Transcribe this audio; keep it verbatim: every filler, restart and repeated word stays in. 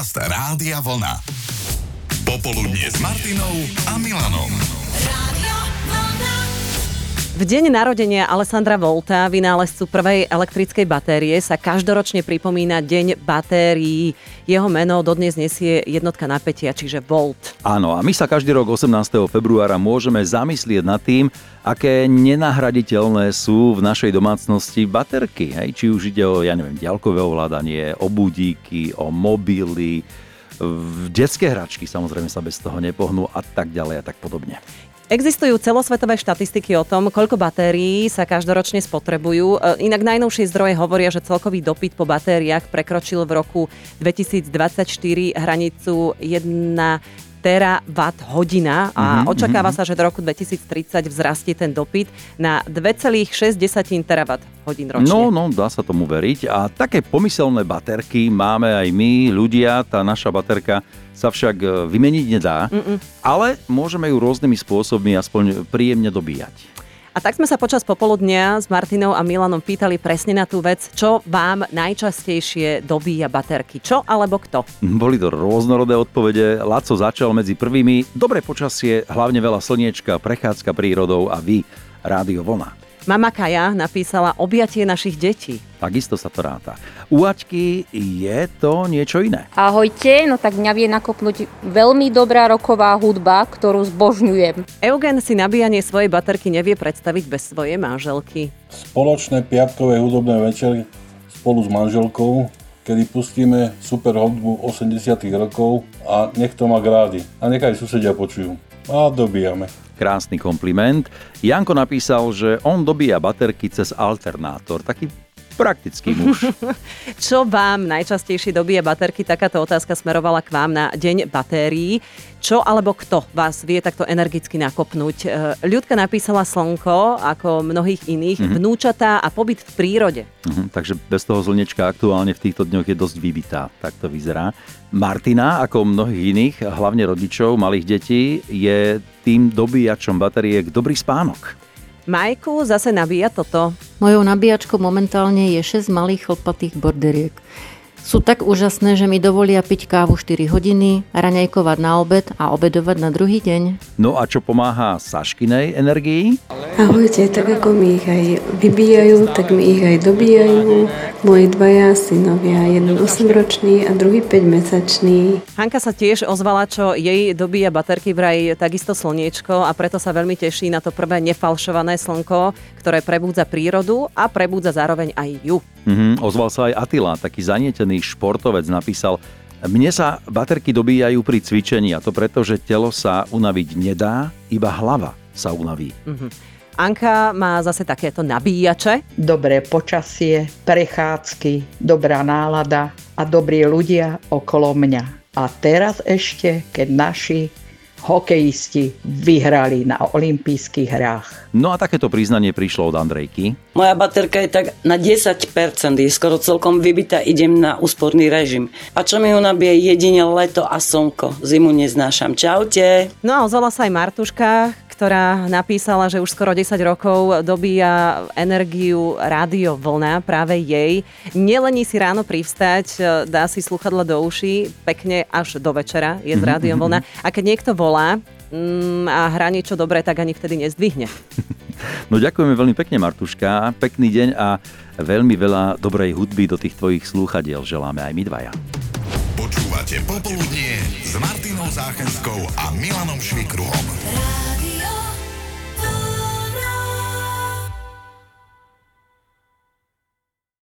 Podcast Rádia Vlna. Popoludnie s Martinou a Milanom. Rádio Vlna. V deň narodenia Alessandra Volta, vynálezcu prvej elektrickej batérie, sa každoročne pripomína Deň batérií. Jeho meno dodnes nesie jednotka napätia, čiže volt. Áno, a my sa každý rok osemnásteho februára môžeme zamyslieť nad tým, aké nenahraditeľné sú v našej domácnosti baterky. Hej? Či už ide o, ja neviem, diaľkové ovládanie, o budíky, o mobily, detské hračky samozrejme sa bez toho nepohnú a tak ďalej a tak podobne. Existujú celosvetové štatistiky o tom, koľko batérií sa každoročne spotrebujú. Inak najnovšie zdroje hovoria, že celkový dopyt po batériách prekročil v roku dvetisícdvadsaťštyri hranicu jedna terawatt hodina a mm-hmm, očakáva mm-hmm. sa, že do roku dvetisíctridsať vzrastie ten dopyt na dva celé šesť terawatt hodín ročne. No, no, dá sa tomu veriť. A také pomyselné baterky máme aj my, ľudia. Tá naša baterka sa však vymeniť nedá, Mm-mm. ale môžeme ju rôznymi spôsobmi aspoň príjemne dobíjať. A tak sme sa počas popoludnia s Martinou a Milanom pýtali presne na tú vec, čo vám najčastejšie dobíja baterky. Čo alebo kto? Boli to rôznorodé odpovede. Laco začal medzi prvými. Dobré počasie, hlavne veľa slniečka, prechádzka prírodou a vy, Rádio Vlna. Mama Kaja napísala objatie našich detí. Takisto sa to ráta. U Aťky je to niečo iné. Ahojte, no tak mňa vie nakopnúť veľmi dobrá roková hudba, ktorú zbožňujem. Eugen si nabíjanie svojej baterky nevie predstaviť bez svojej manželky. Spoločné piatkové hudobné večery spolu s manželkou, kedy pustíme super hudbu osemdesiatych rokov a nech to má rádi. A nechaj susedia počujú. A dobíjame. Krásny kompliment. Janko napísal, že on dobíja baterky cez alternátor. Taký praktický muž. Čo vám najčastejšie dobíja baterky? Takáto otázka smerovala k vám na Deň batérií. Čo alebo kto vás vie takto energicky nakopnúť? Ľudka napísala slnko, ako mnohých iných, mm-hmm. vnúčatá a pobyt v prírode. Mm-hmm, takže bez toho slnečka aktuálne v týchto dňoch je dosť vybitá. Tak to vyzerá. Martina, ako mnohých iných, hlavne rodičov malých detí, je tým dobíjačom batériek dobrý spánok. Majku zase nabíja toto. Mojou nabíjačkou momentálne je šesť malých chlpatých borderiek. Sú tak úžasné, že mi dovolia piť kávu štyri hodiny, raňajkovať na obed a obedovať na druhý deň. No a čo pomáha Saškinej energii? Ahojte, tak ako mi ich aj vybíjajú, tak mi ich aj dobíjajú. Moji dvaja synovia, jeden osemročný a druhý päťmesačný. Hanka sa tiež ozvala, čo jej dobíja baterky, vraj takisto slniečko, a preto sa veľmi teší na to prvé nefalšované slnko, ktoré prebúdza prírodu a prebúdza zároveň aj ju. Mhm, ozval sa aj Attila, taký zanietený športovec, napísal: mne sa baterky dobíjajú pri cvičení, a to preto, že telo sa unaviť nedá, iba hlava sa unaví. Mhm. Anka má zase takéto nabíjače. Dobré počasie, prechádzky, dobrá nálada a dobrí ľudia okolo mňa. A teraz ešte, keď naši hokejisti vyhrali na olympijských hrách. No a takéto priznanie prišlo od Andrejky. Moja baterka je tak na desať percent, je skoro celkom vybitá, idem na úsporný režim. A čo mi ho nabije, jedine leto a slnko. Zimu neznášam. Čaute. No a ozvala sa aj Martuška, ktorá napísala, že už skoro desať rokov dobíja energiu Rádio Vlna, práve jej. Nelení si ráno privstať, dá si slúchadla do uší, pekne až do večera je s Rádiom Vlna. A keď niekto volá mm, a hrá niečo dobré, tak ani vtedy nezdvihne. No ďakujeme veľmi pekne, Martuška. Pekný deň a veľmi veľa dobrej hudby do tých tvojich slúchadiel želáme aj my dvaja. Počúvate Popoludnie s Martinou Záchenskou a Milanom Švikruhom.